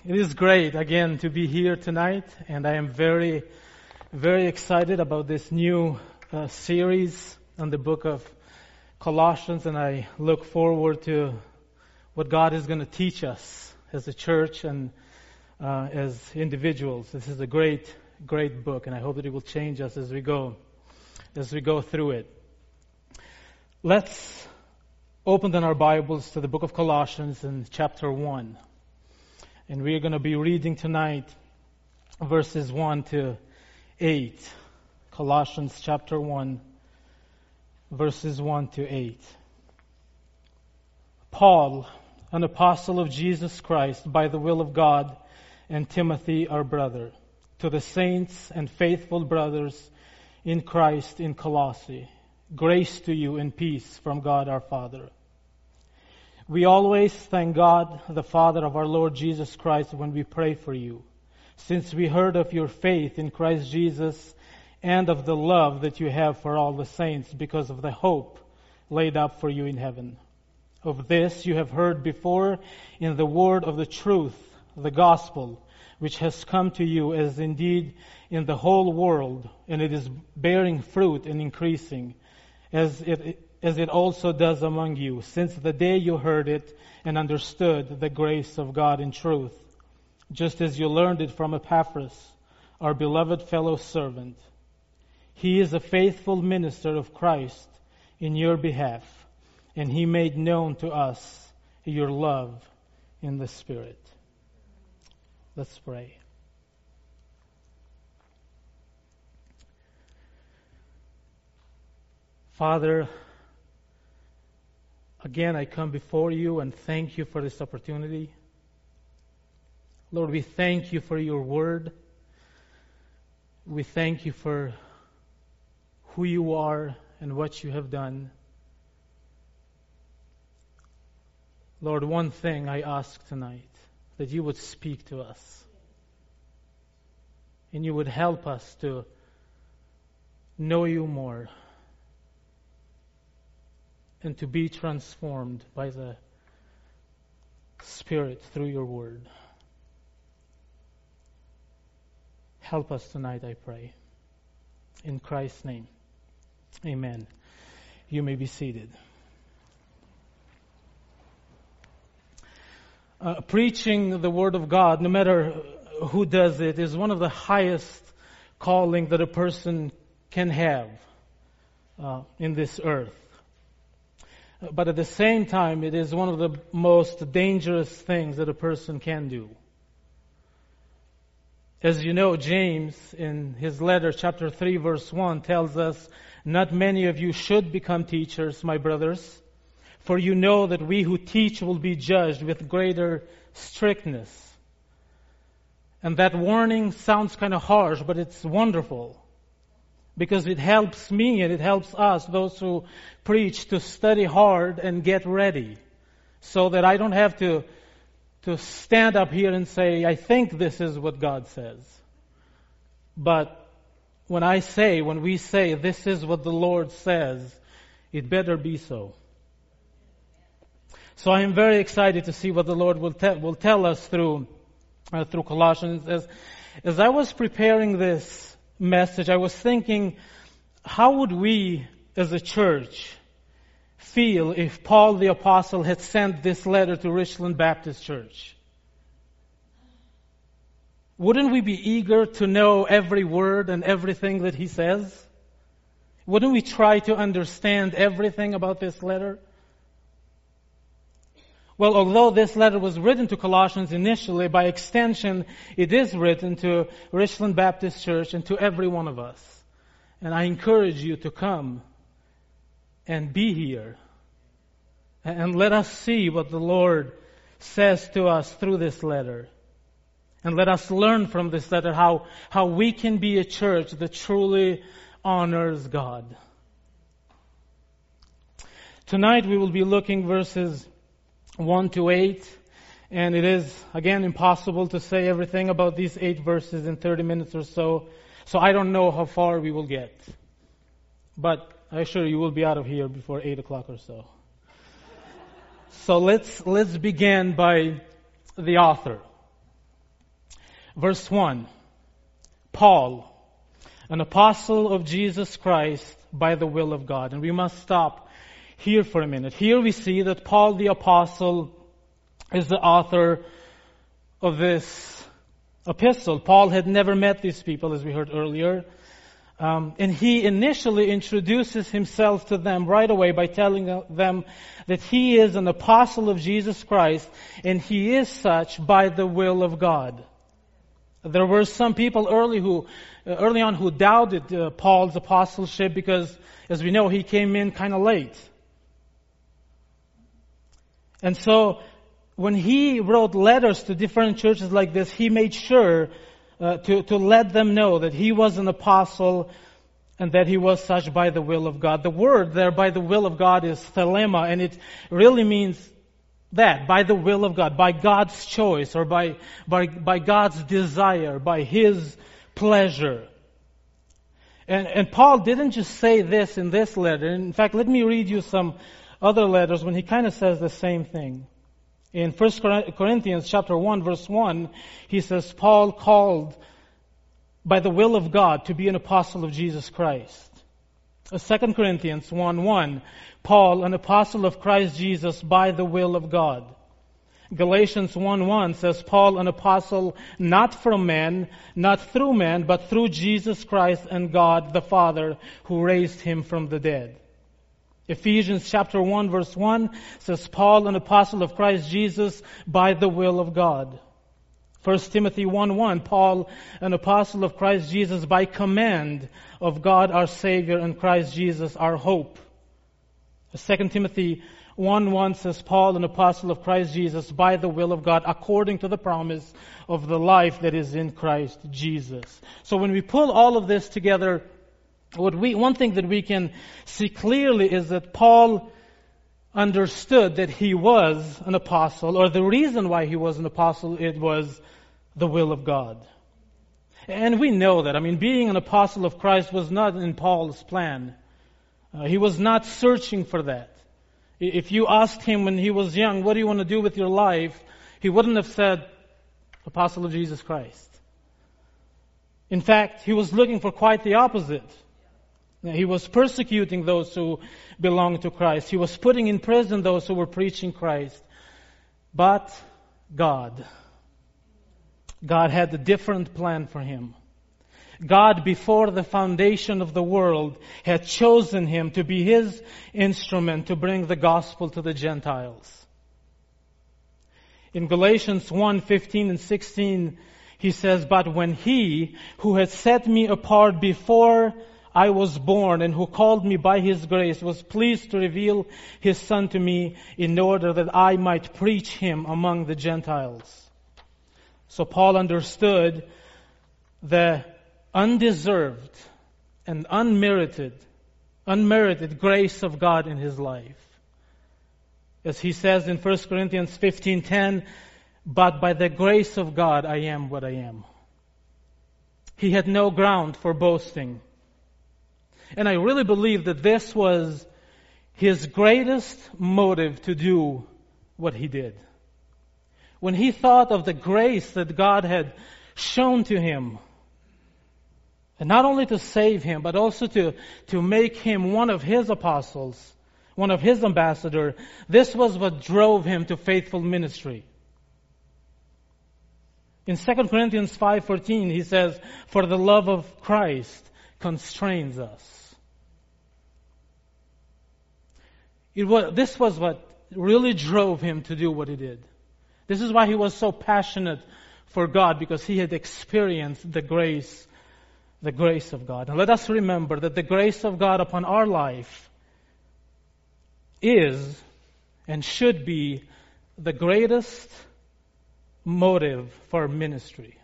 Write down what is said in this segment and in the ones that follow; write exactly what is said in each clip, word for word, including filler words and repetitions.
It is great again to be here tonight, and I am very, very excited about this new uh, series on the book of Colossians, and I look forward to what God is going to teach us as a church and uh, as individuals. This is a great, great book, and I hope that it will change us as we go, as we go through it. Let's open then our Bibles to the book of Colossians in chapter one. And we are going to be reading tonight verses one to eight. Colossians chapter one, verses one to eight. Paul, an apostle of Jesus Christ by the will of God, and Timothy our brother, to the saints and faithful brothers in Christ in Colossae, grace to you and peace from God our Father. We always thank God, the Father of our Lord Jesus Christ, when we pray for you, since we heard of your faith in Christ Jesus and of the love that you have for all the saints because of the hope laid up for you in heaven. Of this you have heard before in the word of the truth, the gospel, which has come to you as indeed in the whole world, and it is bearing fruit and increasing, as it as it also does among you, since the day you heard it and understood the grace of God in truth, just as you learned it from Epaphras, our beloved fellow servant. He is a faithful minister of Christ in your behalf, and he made known to us your love in the Spirit. Let's pray. Father, again, I come before you and thank you for this opportunity. Lord, we thank you for your word. We thank you for who you are and what you have done. Lord, one thing I ask tonight, that you would speak to us. And you would help us to know you more. And to be transformed by the Spirit through your word. Help us tonight, I pray. In Christ's name. Amen. You may be seated. Uh, preaching the Word of God, no matter who does it, is one of the highest calling that a person can have uh, in this earth. But at the same time, it is one of the most dangerous things that a person can do. As you know, James, in his letter, chapter three, verse one, tells us, "Not many of you should become teachers, my brothers, for you know that we who teach will be judged with greater strictness." And that warning sounds kind of harsh, but it's wonderful. Because it helps me and it helps us, those who preach, to study hard and get ready. So that I don't have to, to stand up here and say, I think this is what God says. But when I say, when we say, this is what the Lord says, it better be so. So I am very excited to see what the Lord will, te- will tell us through, uh, through Colossians. As, as I was preparing this message, I was thinking, how would we as a church feel if Paul the Apostle had sent this letter to Richland Baptist Church? Wouldn't we be eager to know every word and everything that he says? Wouldn't we try to understand everything about this letter? Well, although this letter was written to Colossians initially, by extension, it is written to Richland Baptist Church and to every one of us. And I encourage you to come and be here. And let us see what the Lord says to us through this letter. And let us learn from this letter how, how we can be a church that truly honors God. Tonight we will be looking verses one to eight, and it is, again, impossible to say everything about these eight verses in thirty minutes or so, so I don't know how far we will get. But I assure you we'll be out of here before eight o'clock or so. So let's let's begin by the author. verse one. Paul, an apostle of Jesus Christ by the will of God. And we must stop here for a minute. Here we see that Paul the apostle is the author of this epistle. Paul had never met these people, as we heard earlier. Um, and he initially introduces himself to them right away by telling them that he is an apostle of Jesus Christ, and he is such by the will of God. There were some people early who, uh, early on who doubted uh, Paul's apostleship because, as we know, he came in kind of late. And so, when he wrote letters to different churches like this, he made sure uh, to, to let them know that he was an apostle and that he was such by the will of God. The word there, by the will of God, is thelema, and it really means that, by the will of God, by God's choice, or by, by, by God's desire, by His pleasure. And, and Paul didn't just say this in this letter. In fact, let me read you some other letters when he kind of says the same thing. In First Corinthians chapter one, verse one, he says, Paul called by the will of God to be an apostle of Jesus Christ. Second Corinthians one one, Paul, an apostle of Christ Jesus by the will of God. Galatians one one says, Paul, an apostle not from men, not through men, but through Jesus Christ and God the Father who raised Him from the dead. Ephesians chapter one verse one says, Paul, an apostle of Christ Jesus by the will of God. First Timothy one one, Paul, an apostle of Christ Jesus by command of God our Savior and Christ Jesus our hope. Second Timothy one one says, Paul, an apostle of Christ Jesus by the will of God according to the promise of the life that is in Christ Jesus. So when we pull all of this together, What we, one thing that we can see clearly is that Paul understood that he was an apostle, or the reason why he was an apostle, it was the will of God. And we know that. I mean, being an apostle of Christ was not in Paul's plan. Uh, he was not searching for that. If you asked him when he was young, what do you want to do with your life? He wouldn't have said, apostle of Jesus Christ. In fact, he was looking for quite the opposite. He was persecuting those who belonged to Christ. He was putting in prison those who were preaching Christ. But God, God had a different plan for him. God, before the foundation of the world, had chosen him to be His instrument to bring the gospel to the Gentiles. In Galatians one fifteen and sixteen, he says, But when He, who had set me apart before I was born, and who called me by His grace, was pleased to reveal His Son to me in order that I might preach Him among the Gentiles. So Paul understood the undeserved and unmerited, unmerited grace of God in his life. As he says in First Corinthians fifteen ten, But by the grace of God I am what I am. He had no ground for boasting. And I really believe that this was his greatest motive to do what he did. When he thought of the grace that God had shown to him, and not only to save him, but also to, to make him one of His apostles, one of His ambassadors, this was what drove him to faithful ministry. In Second Corinthians five fourteen, he says, For the love of Christ constrains us. It was, this was what really drove him to do what he did. This is why he was so passionate for God, because he had experienced the grace, the grace of God. And let us remember that the grace of God upon our life is and should be the greatest motive for ministry.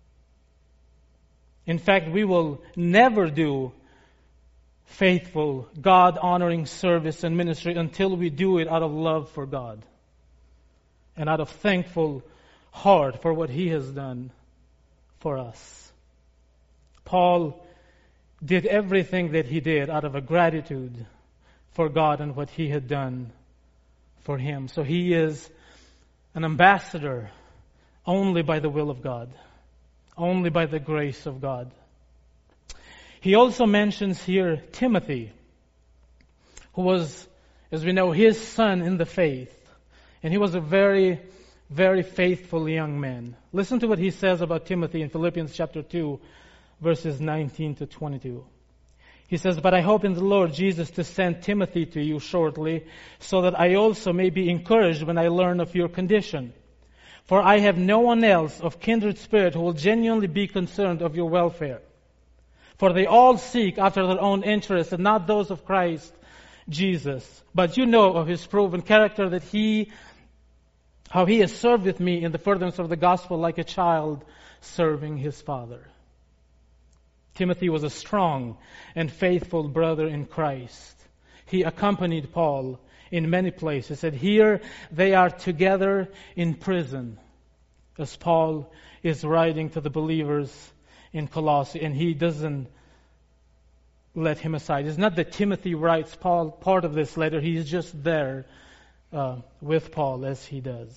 In fact, we will never do faithful, God-honoring service and ministry until we do it out of love for God and out of thankful heart for what He has done for us. Paul did everything that he did out of a gratitude for God and what He had done for him. So he is an ambassador only by the will of God. only by the grace of God. He also mentions here Timothy, who was, as we know, his son in the faith. And he was a very, very faithful young man. Listen to what he says about Timothy in Philippians chapter two, verses nineteen to twenty-two. He says, "But I hope in the Lord Jesus to send Timothy to you shortly, so that I also may be encouraged when I learn of your condition. For I have no one else of kindred spirit who will genuinely be concerned of your welfare. For they all seek after their own interests and not those of Christ Jesus. But you know of his proven character, that he, how he has served with me in the furtherance of the gospel like a child serving his father." Timothy was a strong and faithful brother in Christ. He accompanied Paul in many places. And here they are together in prison as Paul is writing to the believers in Colossae, and he doesn't let him aside. It's not that Timothy writes Paul part of this letter. He's just there uh, with Paul as he does.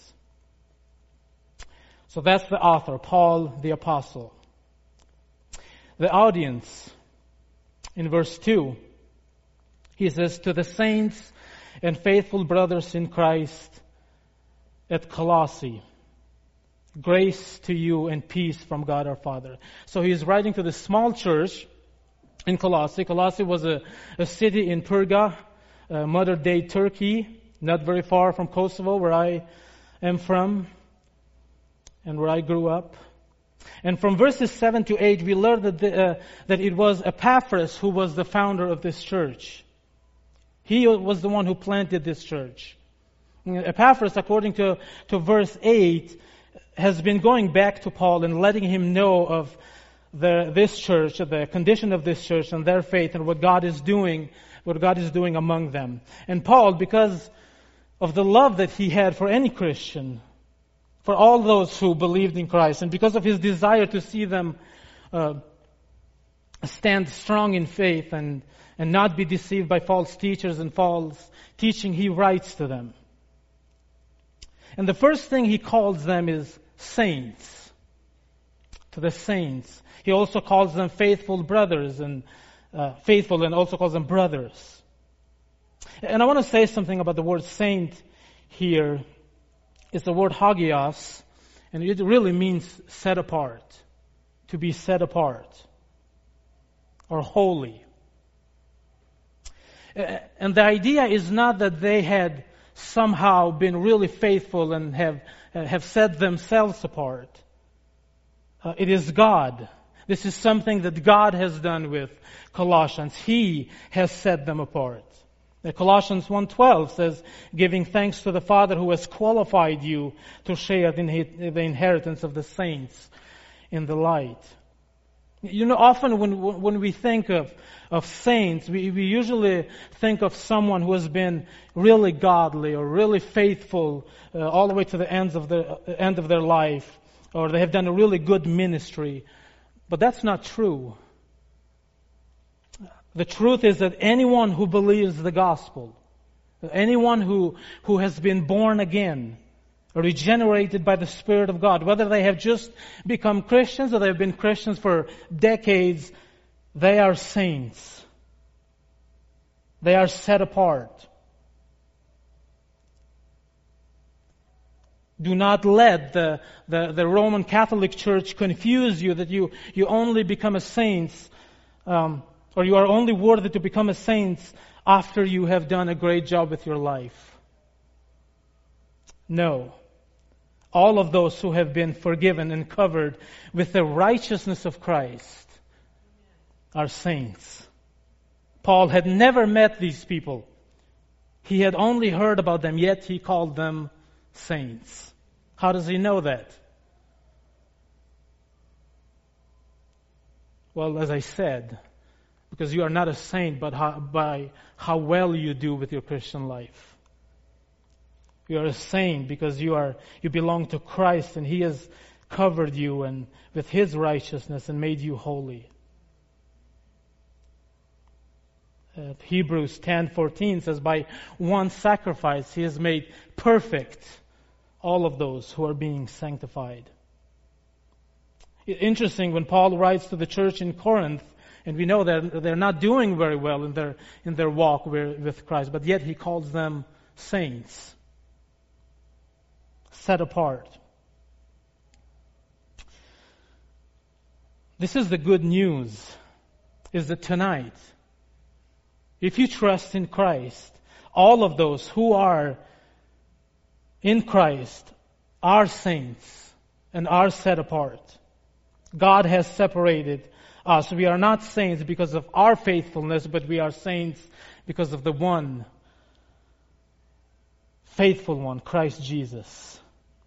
So that's the author, Paul the Apostle. The audience, in verse two, he says, "To the saints and faithful brothers in Christ at Colossae, grace to you and peace from God our Father." So he is writing to the small church in Colossae. Colossae was a, a city in Perga, uh, modern-day Turkey, not very far from Kosovo, where I am from and where I grew up. And from verses seven to eight, we learn that, the, uh, that it was Epaphras who was the founder of this church. He was the one who planted this church. Epaphras, according to, to verse eight, has been going back to Paul and letting him know of the, this church, the condition of this church and their faith and what God is doing, what God is doing among them. And Paul, because of the love that he had for any Christian, for all those who believed in Christ, and because of his desire to see them uh, stand strong in faith and, and not be deceived by false teachers and false teaching, he writes to them. And the first thing he calls them is saints. To the saints. He also calls them faithful brothers and uh, faithful and also calls them brothers. And I want to say something about the word saint here. It's the word hagios, and it really means set apart, to be set apart, or holy. And the idea is not that they had somehow been really faithful and have uh, have set themselves apart. Uh, it is God. This is something that God has done with Colossians. He has set them apart. Colossians one twelve says, "Giving thanks to the Father who has qualified you to share the inheritance of the saints in the light." You know, often when when we think of of saints, we, we usually think of someone who has been really godly or really faithful uh, all the way to the ends of the uh, end of their life, or they have done a really good ministry. But that's not true. The truth is that anyone who believes the gospel, anyone who, who has been born again, regenerated by the Spirit of God, whether they have just become Christians or they have been Christians for decades, they are saints. They are set apart. Do not let the, the, the Roman Catholic Church confuse you that you, you only become a saint um, or you are only worthy to become a saint after you have done a great job with your life. No. All of those who have been forgiven and covered with the righteousness of Christ are saints. Paul had never met these people. He had only heard about them, yet he called them saints. How does he know that? Well, as I said, because you are not a saint, but how, by how well you do with your Christian life. You are a saint because you are you belong to Christ, and He has covered you and with His righteousness and made you holy. Uh, Hebrews ten fourteen says, "By one sacrifice He has made perfect all of those who are being sanctified." Interesting, when Paul writes to the church in Corinth, and we know that they're not doing very well in their in their walk with Christ, but yet he calls them saints, set apart. This is the good news, is that tonight, if you trust in Christ, all of those who are in Christ are saints and are set apart. God has separated us. We are not saints because of our faithfulness, but we are saints because of the one faithful one, Christ Jesus.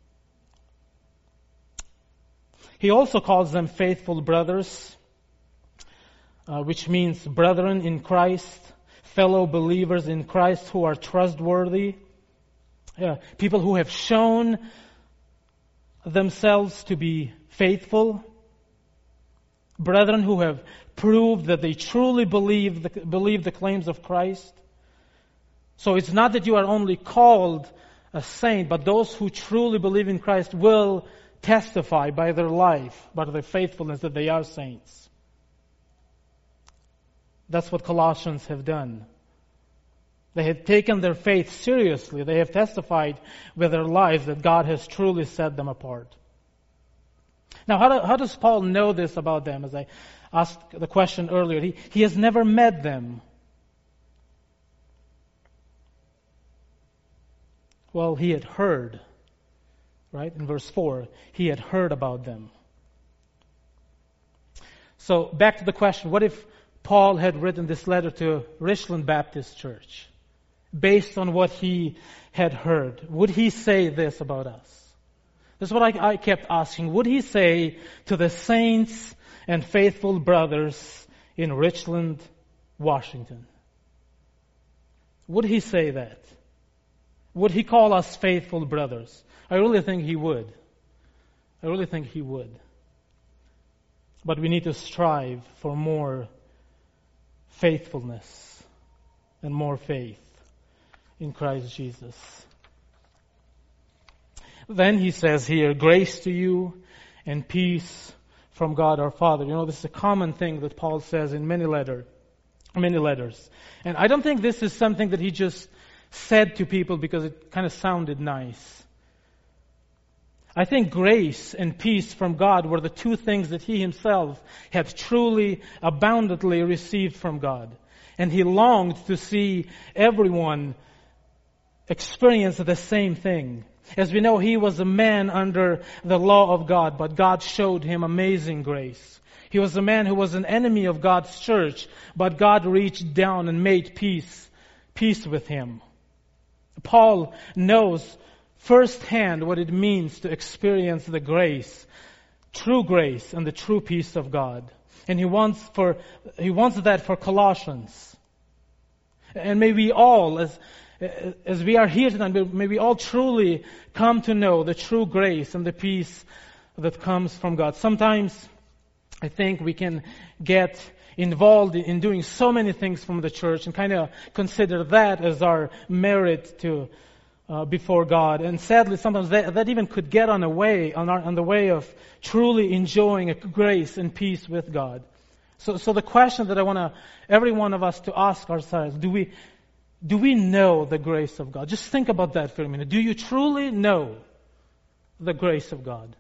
He also calls them faithful brothers, uh, which means brethren in Christ, fellow believers in Christ who are trustworthy, uh, people who have shown themselves to be faithful, brethren who have proved that they truly believe the, believe the claims of Christ. So it's not that you are only called a saint, but those who truly believe in Christ will testify by their life, by their faithfulness, that they are saints. That's what Colossians have done. They have taken their faith seriously. They have testified with their lives that God has truly set them apart. Now, how, do, how does Paul know this about them? As I asked the question earlier, he, he has never met them. Well, he had heard, right? In verse four, he had heard about them. So, back to the question, what if Paul had written this letter to Richland Baptist Church based on what he had heard? Would he say this about us? This is what I, I kept asking. Would he say to the saints and faithful brothers in Richland, Washington? Would he say that? Would he call us faithful brothers? I really think he would. I really think he would. But we need to strive for more faithfulness and more faith in Christ Jesus. Then he says here, grace to you and peace from God our Father. You know, this is a common thing that Paul says in many letter, many letters. And I don't think this is something that he just said to people because it kind of sounded nice. I think grace and peace from God were the two things that he himself had truly, abundantly received from God. And he longed to see everyone experience the same thing. As we know, he was a man under the law of God, but God showed him amazing grace. He was a man who was an enemy of God's church, but God reached down and made peace, peace with him. Paul knows firsthand what it means to experience the grace, true grace and the true peace of God. And he wants for he wants that for Colossians. And may we all, as as we are here tonight, may we all truly come to know the true grace and the peace that comes from God. Sometimes I think we can get involved in doing so many things from the church and kind of consider that as our merit to uh, before God. And sadly, sometimes that, that even could get on the way on, our, on the way of truly enjoying a grace and peace with God. So, so the question that I want to every one of us to ask ourselves: Do we do we know the grace of God? Just think about that for a minute. Do you truly know the grace of God?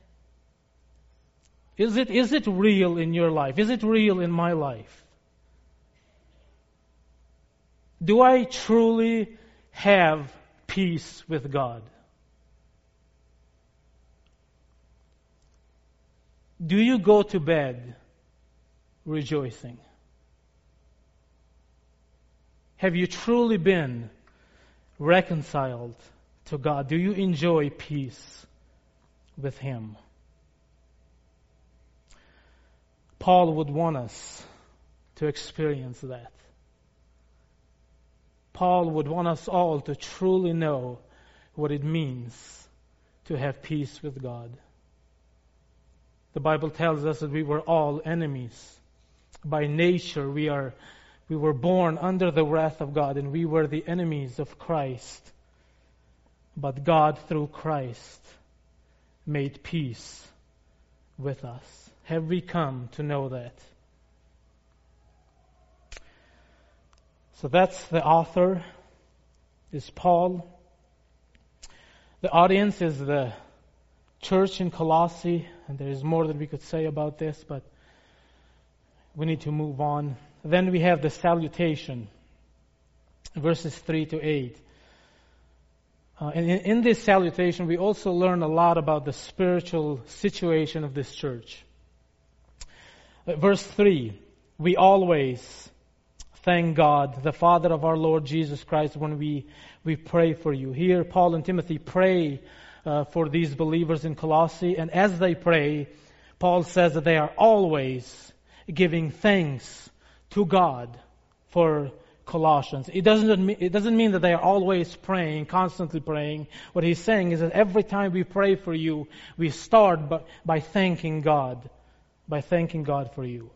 Is it, is it real in your life? Is it real in my life? Do I truly have peace with God? Do you go to bed rejoicing? Have you truly been reconciled to God? Do you enjoy peace with Him? Paul would want us to experience that. Paul would want us all to truly know what it means to have peace with God. The Bible tells us that we were all enemies. By nature, we are we were born under the wrath of God, and we were the enemies of Christ. But God, through Christ, made peace with us? Have we come to know that? So that's the author, is Paul. The audience is the church in Colossae, and there is more that we could say about this, but we need to move on. Then we have the salutation, verses three to eight. Uh, and in, in this salutation, we also learn a lot about the spiritual situation of this church. Uh, verse three, we always thank God, the Father of our Lord Jesus Christ, when we, we pray for you. Here, Paul and Timothy pray uh, for these believers in Colossae, and as they pray, Paul says that they are always giving thanks to God for Colossians. It doesn't mean, it doesn't mean that they are always praying, constantly praying. What he's saying is that every time we pray for you, we start by, by thanking God, by thanking God for you.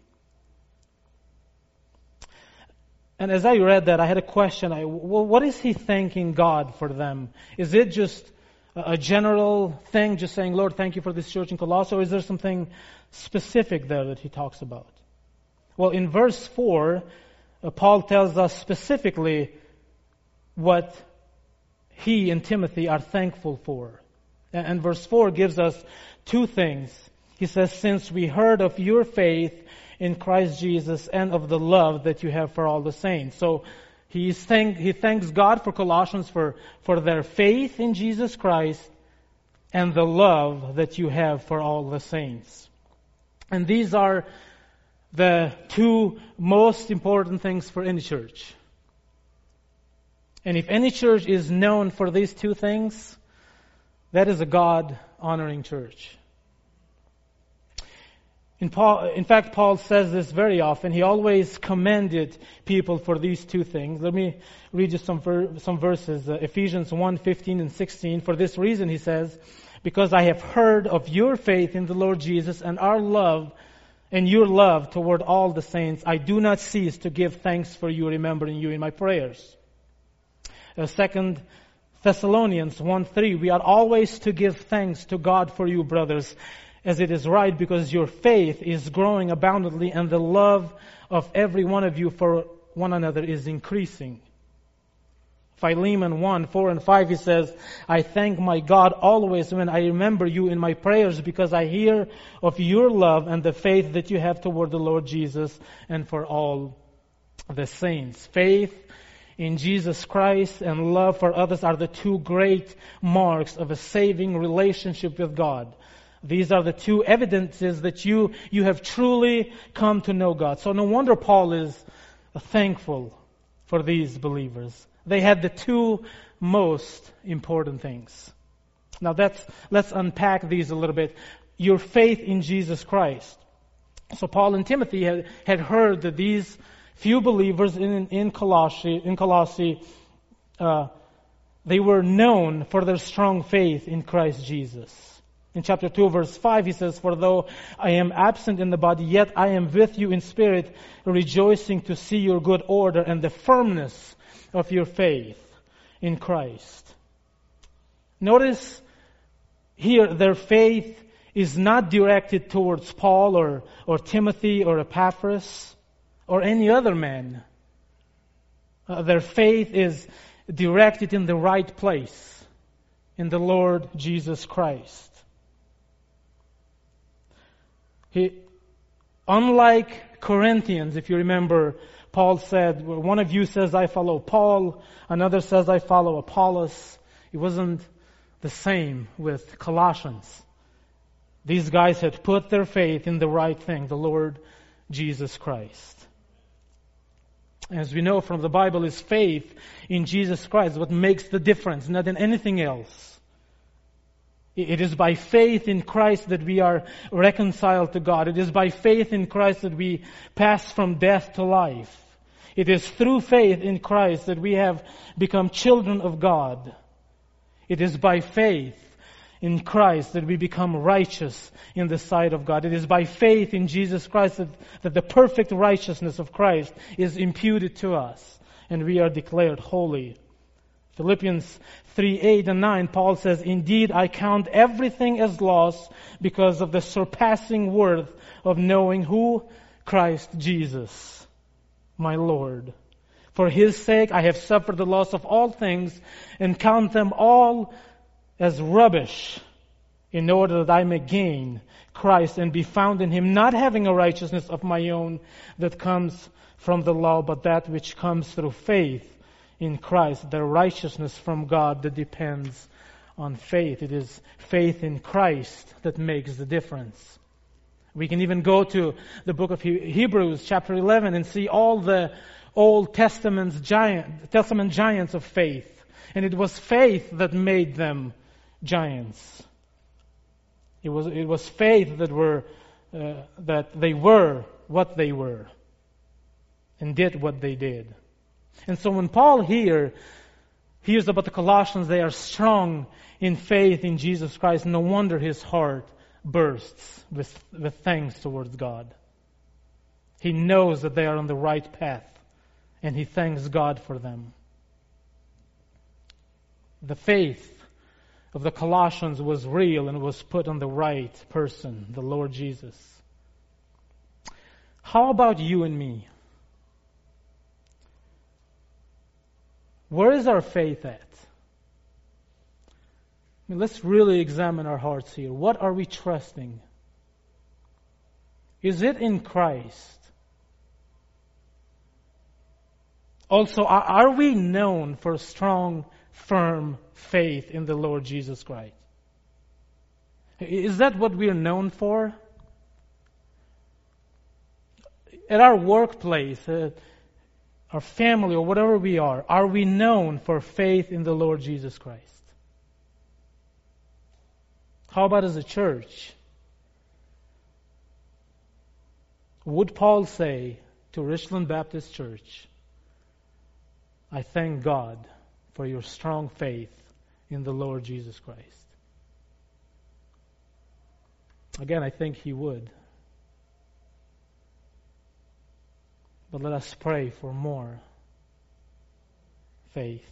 And as I read that, I had a question. I, well, what is he thanking God for them? Is it just a general thing, just saying, Lord, thank you for this church in Colossae, or is there something specific there that he talks about? Well, in verse four, uh, Paul tells us specifically what he and Timothy are thankful for. And, and verse four gives us two things. He says, since we heard of your faith in Christ Jesus and of the love that you have for all the saints. So he's thank, he thanks God for Colossians for, for their faith in Jesus Christ and the love that you have for all the saints. And these are the two most important things for any church. And if any church is known for these two things, that is a God-honoring church. In, Paul, in fact, Paul says this very often. He always commended people for these two things. Let me read you some ver- some verses. Uh, Ephesians one, fifteen and sixteen. For this reason, he says, because I have heard of your faith in the Lord Jesus and our love and your love toward all the saints, I do not cease to give thanks for you, remembering you in my prayers. Uh, Second Thessalonians one, three. We are always to give thanks to God for you, brothers, as it is right, because your faith is growing abundantly and the love of every one of you for one another is increasing. Philemon one, four and five, he says, I thank my God always when I remember you in my prayers, because I hear of your love and the faith that you have toward the Lord Jesus and for all the saints. Faith in Jesus Christ and love for others are the two great marks of a saving relationship with God. These are the two evidences that you, you have truly come to know God. So no wonder Paul is thankful for these believers. They had the two most important things. Now that's, let's unpack these a little bit. Your faith in Jesus Christ. So Paul and Timothy had, had heard that these few believers in, in Colossae, in Colossae uh, they were known for their strong faith in Christ Jesus. In chapter two, verse five, he says, for though I am absent in the body, yet I am with you in spirit, rejoicing to see your good order and the firmness of your faith in Christ. Notice here their faith is not directed towards Paul or, or Timothy or Epaphras or any other man. Uh, their faith is directed in the right place, in the Lord Jesus Christ. He, unlike Corinthians, if you remember, Paul said, well, one of you says, I follow Paul, another says, I follow Apollos. It wasn't the same with Colossians. These guys had put their faith in the right thing, the Lord Jesus Christ. As we know from the Bible, is faith in Jesus Christ what makes the difference, not in anything else. It is by faith in Christ that we are reconciled to God. It is by faith in Christ that we pass from death to life. It is through faith in Christ that we have become children of God. It is by faith in Christ that we become righteous in the sight of God. It is by faith in Jesus Christ that, that the perfect righteousness of Christ is imputed to us, and we are declared holy Philippians three, eight and nine, Paul says, "Indeed, I count everything as loss because of the surpassing worth of knowing who? Christ Jesus, my Lord. For His sake I have suffered the loss of all things and count them all as rubbish, in order that I may gain Christ and be found in Him, not having a righteousness of my own that comes from the law, but that which comes through faith in Christ, the righteousness from God that depends on faith." It is faith in Christ that makes the difference. We can even go to the book of Hebrews chapter eleven and see all the Old Testament's giant, Testament giants of faith. And it was faith that made them giants. It was, it was faith that were, uh, that they were what they were and did what they did. And so when Paul here hears about the Colossians, they are strong in faith in Jesus Christ. No wonder his heart bursts with, with thanks towards God. He knows that they are on the right path, and he thanks God for them. The faith of the Colossians was real and was put on the right person, the Lord Jesus. How about you and me? Where is our faith at? I mean, let's really examine our hearts here. What are we trusting? Is it in Christ? Also, are, are we known for strong, firm faith in the Lord Jesus Christ? Is that what we are known for? At our workplace, uh, our family, or whatever we are, are we known for faith in the Lord Jesus Christ? How about as a church? Would Paul say to Richland Baptist Church, "I thank God for your strong faith in the Lord Jesus Christ"? Again, I think he would. But let us pray for more faith.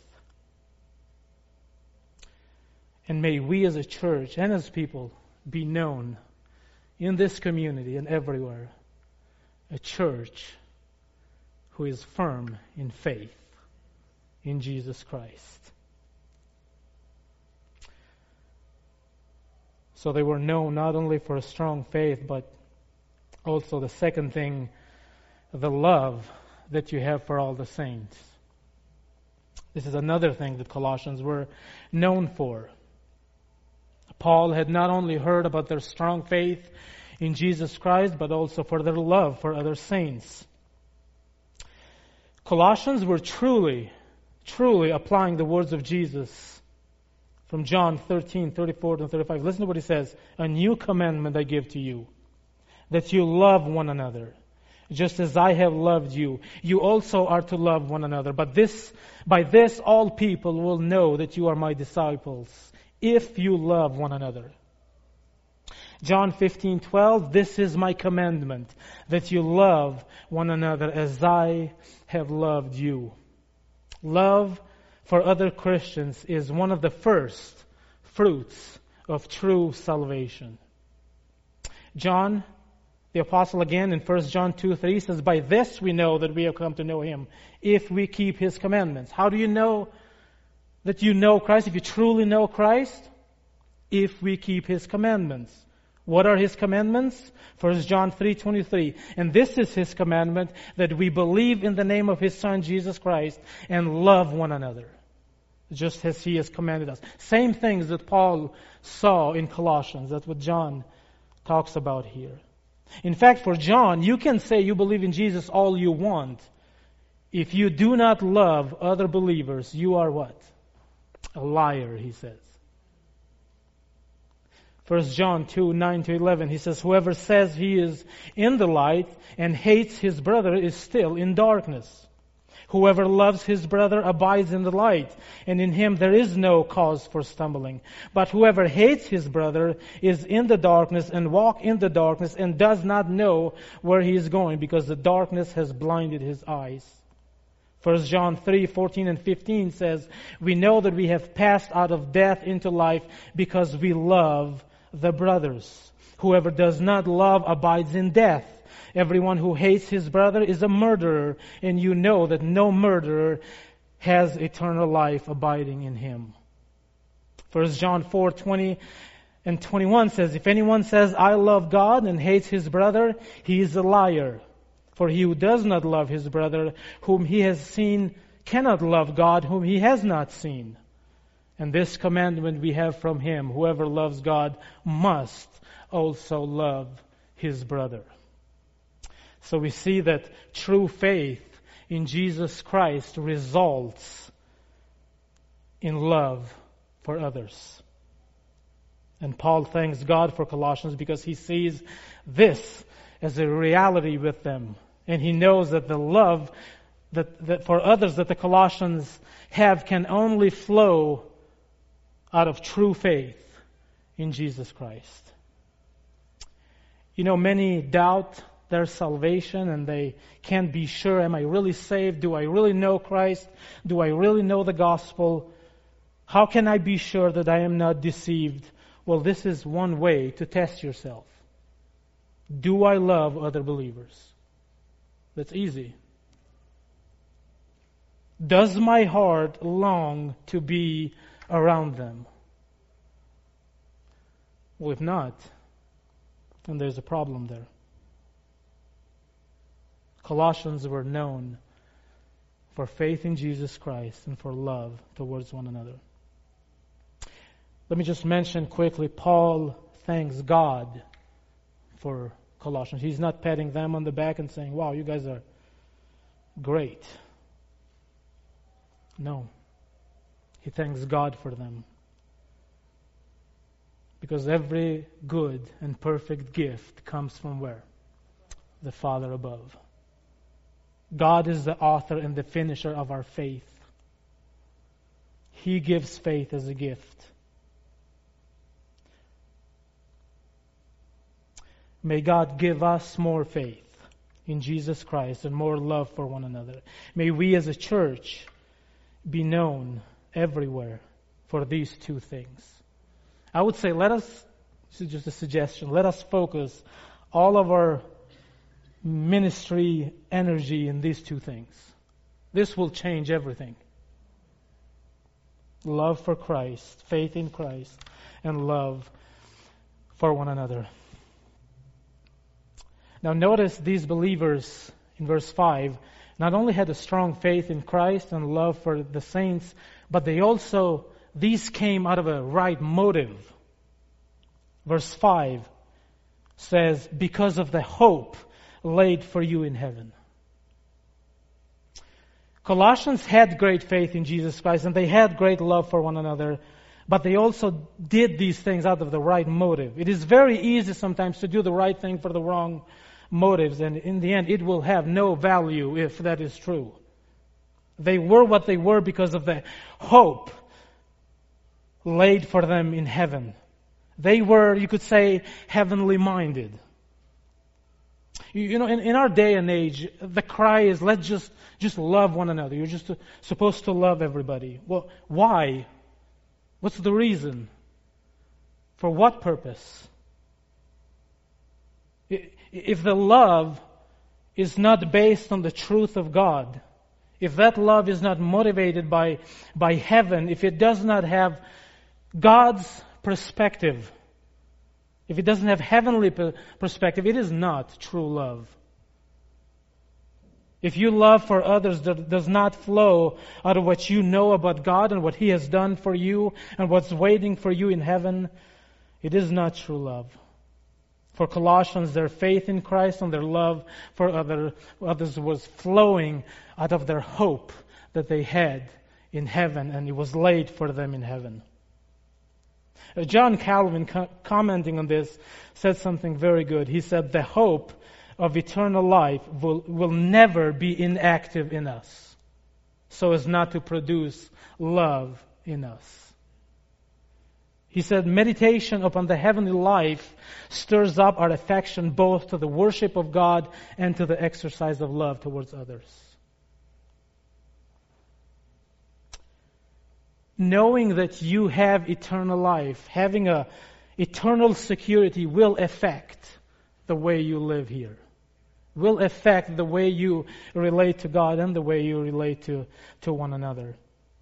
And may we as a church and as people be known in this community and everywhere, a church who is firm in faith in Jesus Christ. So they were known not only for a strong faith, but also the second thing, the love that you have for all the saints. This is another thing that Colossians were known for. Paul had not only heard about their strong faith in Jesus Christ, but also for their love for other saints. Colossians were truly, truly applying the words of Jesus from John thirteen, thirty-four to thirty-five. Listen to what he says. "A new commandment I give to you, that you love one another. Just as I have loved you, you also are to love one another. But this, by this all people will know that you are my disciples, if you love one another." John fifteen, twelve, "This is my commandment, that you love one another as I have loved you." Love for other Christians is one of the first fruits of true salvation. John the Apostle again in First John two, three says, "By this we know that we have come to know Him, if we keep His commandments." How do you know that you know Christ, if you truly know Christ? If we keep His commandments. What are His commandments? First John three, twenty-three. "And this is His commandment, that we believe in the name of His Son Jesus Christ and love one another, just as He has commanded us." Same things that Paul saw in Colossians. That's what John talks about here. In fact, for John, you can say you believe in Jesus all you want. If you do not love other believers, you are what? A liar, he says. First John two, nine to eleven, he says, "Whoever says he is in the light and hates his brother is still in darkness. Whoever loves his brother abides in the light, and in him there is no cause for stumbling. But whoever hates his brother is in the darkness and walks in the darkness and does not know where he is going, because the darkness has blinded his eyes." First John three, fourteen and fifteen says, we know that we have passed out of death into life because we love the brothers. Whoever does not love abides in death. Everyone who hates his brother is a murderer, and you know that no murderer has eternal life abiding in him. First John four, twenty and twenty-one says, if anyone says, I love God and hates his brother, he is a liar. For he who does not love his brother, whom he has seen, cannot love God, whom he has not seen. And this commandment we have from him, whoever loves God must also love his brother. So we see that true faith in Jesus Christ results in love for others. And Paul thanks God for Colossians because he sees this as a reality with them. And he knows that the love that, that for others that the Colossians have can only flow out of true faith in Jesus Christ. You know, many doubt their salvation and they can't be sure, am I really saved? Do I really know Christ? Do I really know the gospel? How can I be sure that I am not deceived? Well, this is one way to test yourself. Do I love other believers? That's easy. Does my heart long to be around them? Well, if not, then there's a problem there. Colossians were known for faith in Jesus Christ and for love towards one another. Let me just mention quickly, Paul thanks God for Colossians. He's not patting them on the back and saying, wow, you guys are great. No. He thanks God for them. Because every good and perfect gift comes from where? The Father above. God is the author and the finisher of our faith. He gives faith as a gift. May God give us more faith in Jesus Christ and more love for one another. May we as a church be known everywhere for these two things. I would say let us, this is just a suggestion, let us focus all of our ministry energy in these two things. This will change everything. Love for Christ, faith in Christ, and love for one another. Now notice these believers in verse five not only had a strong faith in Christ and love for the saints, but they also, these came out of a right motive. Verse five says, because of the hope laid for you in heaven. Colossians had great faith in Jesus Christ and they had great love for one another, but they also did these things out of the right motive. It is very easy sometimes to do the right thing for the wrong motives, and in the end it will have no value if that is true. They were what they were because of the hope laid for them in heaven. They were, you could say, heavenly minded. You, you know, in, in our day and age, the cry is, let's just, just love one another. You're just supposed to love everybody. Well, why? What's the reason? For what purpose? If the love is not based on the truth of God, if that love is not motivated by, by heaven, if it does not have God's perspective, if it doesn't have heavenly perspective, it is not true love. If you love for others that does not flow out of what you know about God and what He has done for you and what's waiting for you in heaven, it is not true love. For Colossians, their faith in Christ and their love for other, others was flowing out of their hope that they had in heaven, and it was laid for them in heaven. Uh, John Calvin, co- commenting on this, said something very good. He said, the hope of eternal life will, will never be inactive in us, so as not to produce love in us. He said, meditation upon the heavenly life stirs up our affection both to the worship of God and to the exercise of love towards others. knowing that you have eternal life, having a eternal security will affect the way you live here, will affect the way you relate to God and the way you relate to, to one another.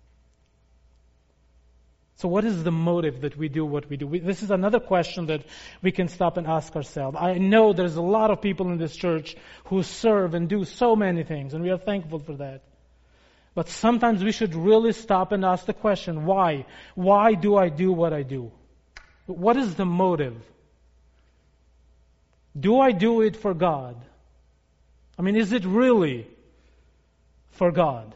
So what is the motive that we do what we do? We, this is another question that we can stop and ask ourselves. I know there's a lot of people in this church who serve and do so many things, and we are thankful for that. But sometimes we should really stop and ask the question, why? Why do I do what I do? What is the motive? Do I do it for God? I mean, is it really for God?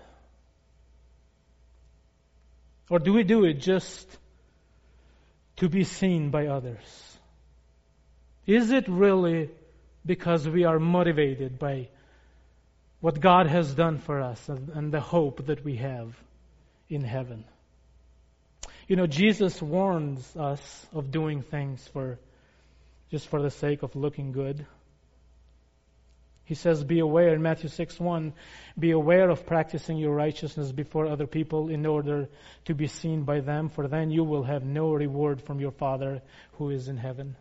Or do we do it just to be seen by others? Is it really because we are motivated by what God has done for us and, and the hope that we have in heaven? You know, Jesus warns us of doing things for just for the sake of looking good. He says, be aware in Matthew six one, be aware of practicing your righteousness before other people in order to be seen by them, for then you will have no reward from your Father who is in heaven.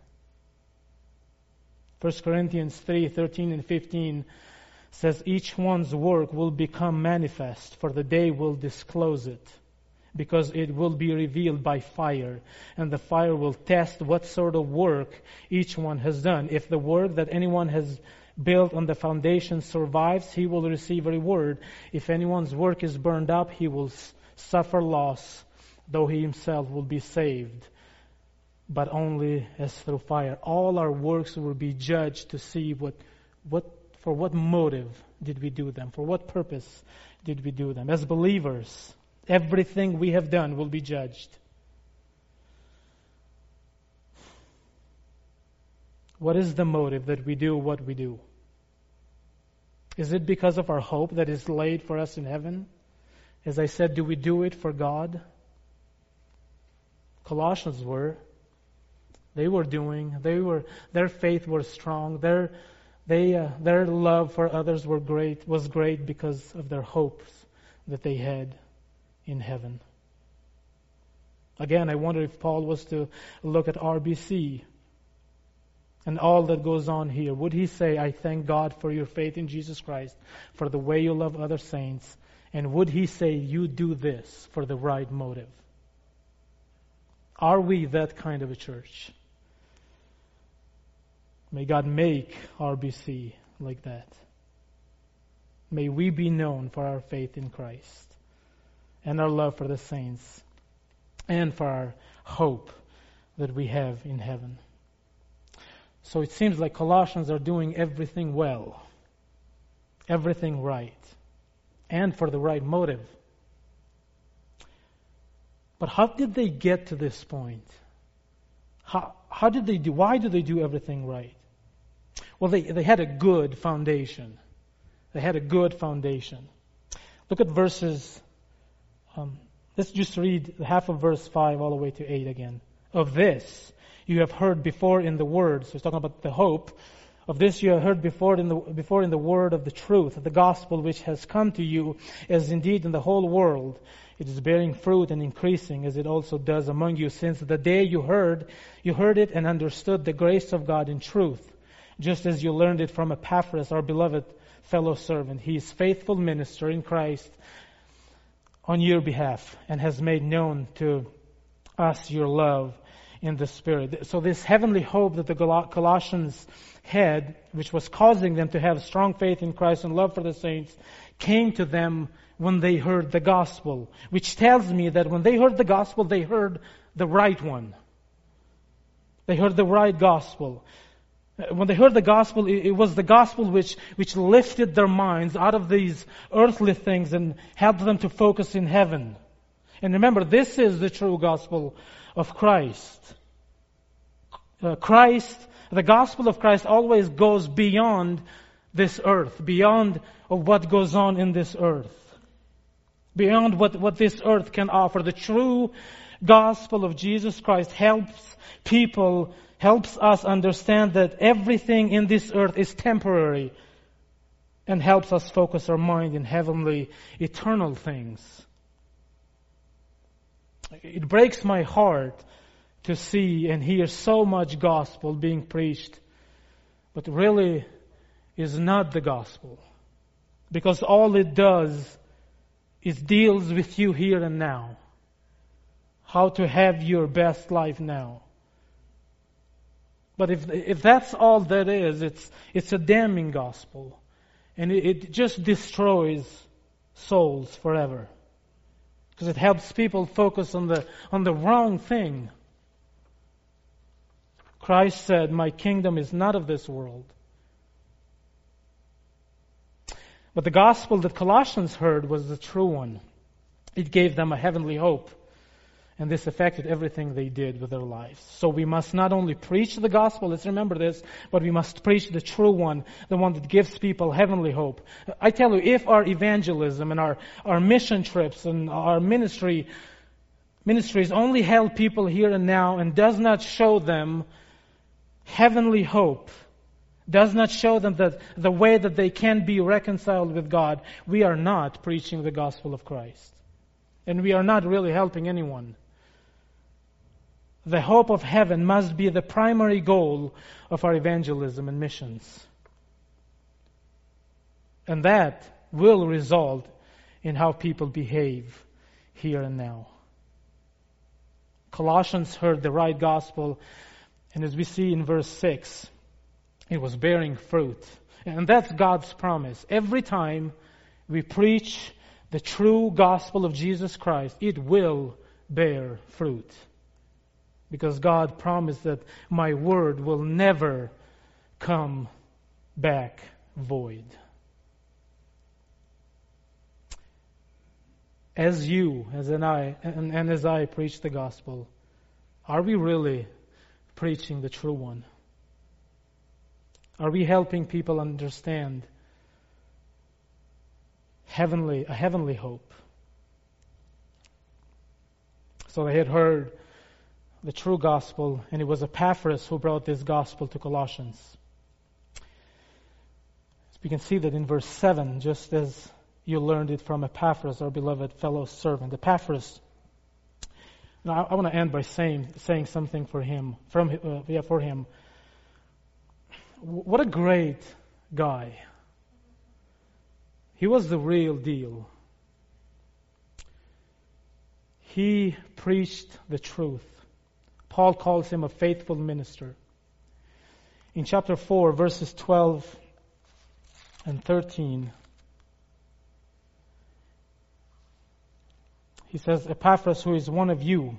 First Corinthians three thirteen and fifteen says, each one's work will become manifest, for the day will disclose it, because it will be revealed by fire, and the fire will test what sort of work each one has done. If the work that anyone has built on the foundation survives, he will receive a reward. If anyone's work is burned up, he will s- suffer loss, though he himself will be saved, but only as through fire. All our works will be judged to see what, what, for what motive did we do them, for what purpose did we do them. As believers, everything we have done will be judged. What is the motive that we do what we do? Is it because of our hope that is laid for us in heaven? As I said, do we do it for God? Colossians were. They were doing. They were. Their faith was strong. Their, they, uh, their love for others were great. Was great because of their hopes that they had in heaven. Again, I wonder if Paul was to look at R B C and all that goes on here, would he say, I thank God for your faith in Jesus Christ, for the way you love other saints, and would he say, you do this for the right motive? Are we that kind of a church? May God make R B C like that. May we be known for our faith in Christ and our love for the saints and for our hope that we have in heaven. So it seems like Colossians are doing everything well, everything right, and for the right motive. But how did they get to this point? How, how did they do? Why do they do everything right? Well, they, they had a good foundation. They had a good foundation. Look at verses, um, let's just read half of verse five all the way to eight again. Of this you have heard before in the word. So he's talking about the hope. Of this you have heard before in the before in the word of the truth, the gospel which has come to you, as indeed in the whole world it is bearing fruit and increasing, as it also does among you, since the day you heard, you heard it and understood the grace of God in truth, just as you learned it from Epaphras, our beloved fellow servant. He is faithful minister in Christ on your behalf, and has made known to us your love in the Spirit. So this heavenly hope that the Colossians had, which was causing them to have strong faith in Christ and love for the saints, came to them when they heard the gospel, which tells me that when they heard the gospel, they heard the right one. They heard the right gospel. When they heard the gospel, it was the gospel which, which lifted their minds out of these earthly things and helped them to focus in heaven. And remember, this is the true gospel of Christ. Uh, Christ, the gospel of Christ always goes beyond this earth, beyond of what goes on in this earth, beyond what, what this earth can offer. The true gospel of Jesus Christ helps people, helps us understand that everything in this earth is temporary, and helps us focus our mind in heavenly, eternal things. It breaks my heart to see and hear so much gospel being preached, but really is not the gospel. Because all it does is deals with you here and now. How to have your best life now. But if if that's all that is, it's it's a damning gospel. And it, it just destroys souls forever. Because it helps people focus on the on the wrong thing. Christ said, "My kingdom is not of this world." But the gospel that Colossians heard was the true one. It gave them a heavenly hope. And this affected everything they did with their lives. So we must not only preach the gospel, let's remember this, but we must preach the true one, the one that gives people heavenly hope. I tell you, if our evangelism and our, our mission trips and our ministry ministries only help people here and now and does not show them heavenly hope, does not show them that the way that they can be reconciled with God, we are not preaching the gospel of Christ. And we are not really helping anyone. The hope of heaven must be the primary goal of our evangelism and missions. And that will result in how people behave here and now. Colossians heard the right gospel, and as we see in verse six, it was bearing fruit. And that's God's promise. Every time we preach the true gospel of Jesus Christ, it will bear fruit. Because God promised that my word will never come back void. As you, as and I, and, and as I preach the gospel, are we really preaching the true one? Are we helping people understand heavenly, a heavenly hope? So they had heard the true gospel, and it was Epaphras who brought this gospel to Colossians. So we can see that in verse seven, just as you learned it from Epaphras, our beloved fellow servant. Epaphras. Now, I, I want to end by saying saying something for him, from uh, yeah, for him. What a great guy. He was the real deal. He preached the truth. Paul calls him a faithful minister. In chapter four, verses twelve and thirteen, he says, Epaphras, who is one of you,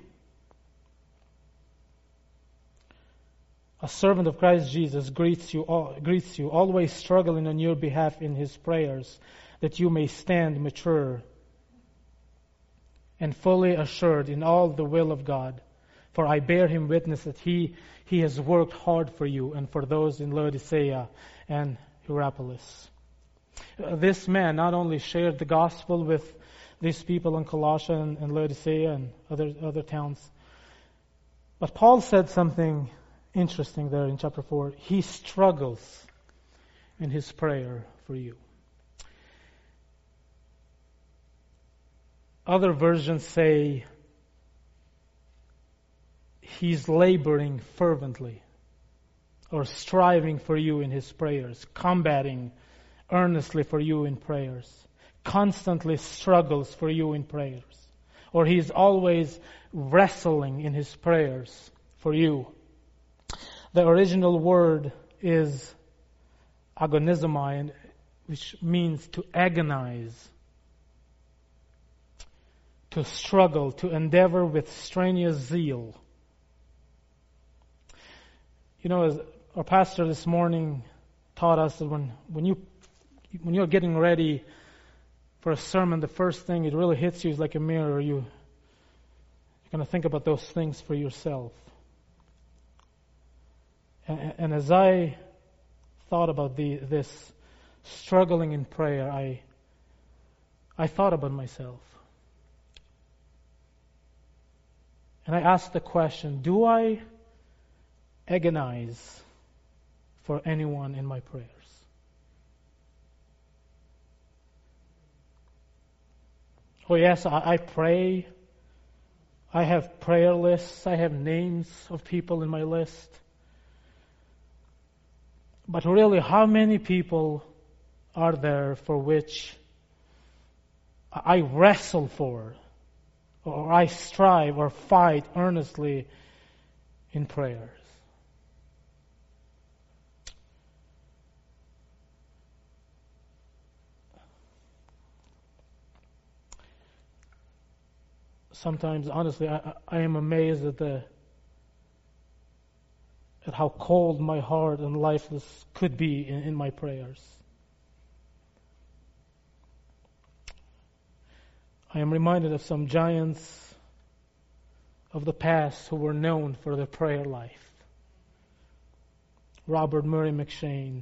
a servant of Christ Jesus, greets you, all, greets you, always struggling on your behalf in his prayers, that you may stand mature and fully assured in all the will of God. For I bear him witness that he, he has worked hard for you and for those in Laodicea and Hierapolis. Uh, this man not only shared the gospel with these people in Colossae and, and Laodicea and other, other towns, but Paul said something interesting there in chapter four. He struggles in his prayer for you. Other versions say he's laboring fervently or striving for you in his prayers, combating earnestly for you in prayers, constantly struggles for you in prayers, or he's always wrestling in his prayers for you. The original word is agonizomai, which means to agonize, to struggle, to endeavor with strenuous zeal. You know, as our pastor this morning taught us that when, when you when you're getting ready for a sermon, the first thing it really hits you is like a mirror. You, you're going to think about those things for yourself. And, and as I thought about the, this struggling in prayer, I I thought about myself. And I asked the question, do I agonize for anyone in my prayers? Oh yes, I, I pray. I have prayer lists. I have names of people in my list. But really, how many people are there for which I wrestle for, or I strive or fight earnestly in prayers? Sometimes, honestly, I, I am amazed at the at how cold my heart and lifeless could be in, in my prayers. I am reminded of some giants of the past who were known for their prayer life. Robert Murray McCheyne,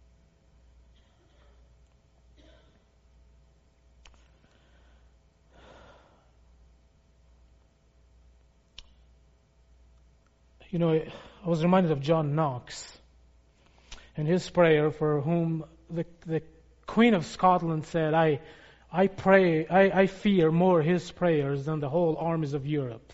you know, I was reminded of John Knox and his prayer, for whom the, the Queen of Scotland said, I, I pray, I, I fear more his prayers than the whole armies of Europe.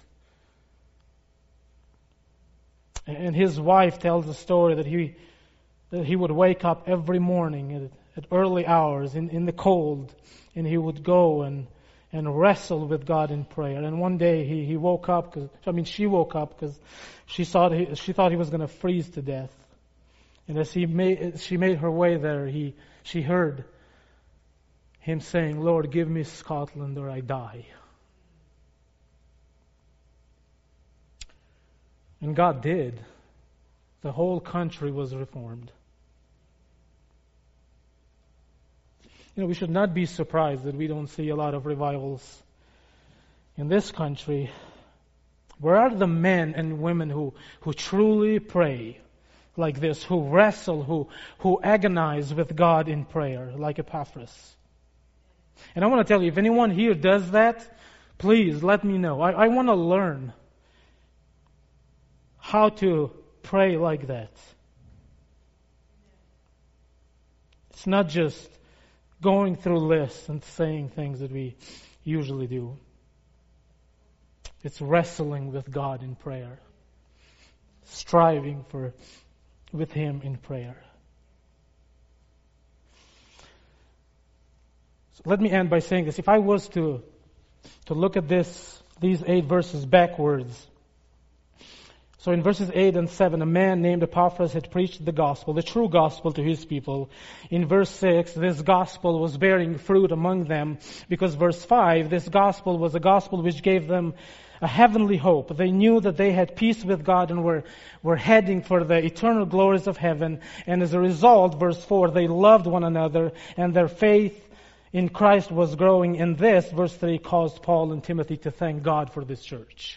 And his wife tells the story that he that he would wake up every morning at, at early hours in, in the cold, and he would go and and wrestle with God in prayer. And one day he, he woke up, cause, I mean she woke up because she thought he, she thought he was going to freeze to death. And as he made she made her way there, he she heard him saying, "Lord, give me Scotland or I die." And God did. The whole country was reformed. You know, we should not be surprised that we don't see a lot of revivals in this country. Where are the men and women who, who truly pray like this, who wrestle, who, who agonize with God in prayer, like Epaphras? And I want to tell you, if anyone here does that, please let me know. I, I want to learn how to pray like that. It's not just going through lists and saying things that we usually do. It's wrestling with God in prayer, striving for with Him in prayer. So let me end by saying this. If I was to to look at this, these eight verses backwards. So in verses eight and seven, a man named Epaphras had preached the gospel, the true gospel, to his people. In verse six, this gospel was bearing fruit among them, because verse five, this gospel was a gospel which gave them a heavenly hope. They knew that they had peace with God and were, were heading for the eternal glories of heaven. And as a result, verse four, they loved one another, and their faith in Christ was growing. And this, verse three, caused Paul and Timothy to thank God for this church.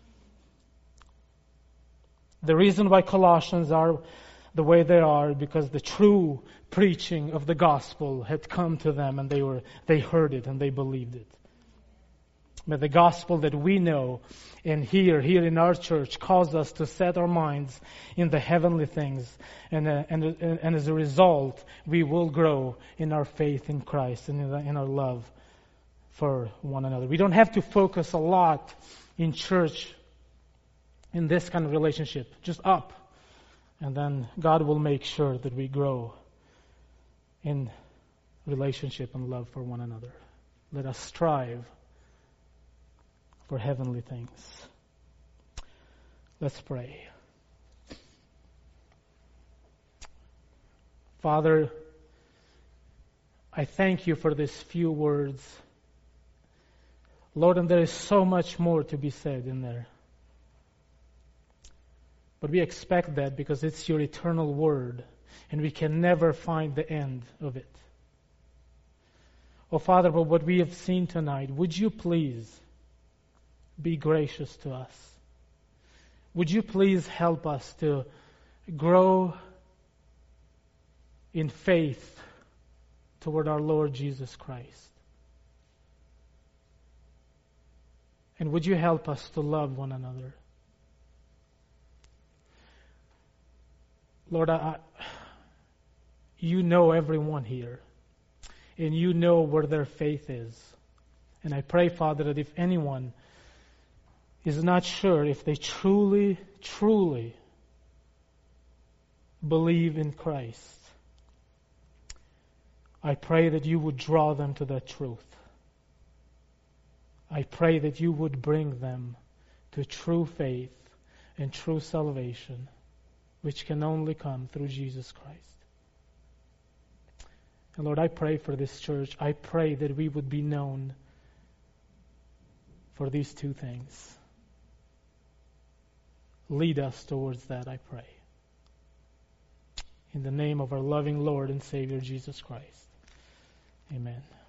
The reason why Colossians are the way they are, because the true preaching of the gospel had come to them, and they were they heard it and they believed it. But the gospel that we know and hear here in our church calls us to set our minds in the heavenly things, and uh, and and as a result, we will grow in our faith in Christ and in, the, in our love for one another. We don't have to focus a lot in church in this kind of relationship, just up. And then God will make sure that we grow in relationship and love for one another. Let us strive for heavenly things. Let's pray. Father, I thank you for these few words. Lord, and there is so much more to be said in there. But we expect that because it's your eternal word, and we can never find the end of it. Oh, Father, but what we have seen tonight, would you please be gracious to us? Would you please help us to grow in faith toward our Lord Jesus Christ? And would you help us to love one another? Lord, I, you know everyone here, and you know where their faith is. And I pray, Father, that if anyone is not sure if they truly, truly believe in Christ, I pray that you would draw them to that truth. I pray that you would bring them to true faith and true salvation, which can only come through Jesus Christ. And Lord, I pray for this church. I pray that we would be known for these two things. Lead us towards that, I pray. In the name of our loving Lord and Savior, Jesus Christ. Amen.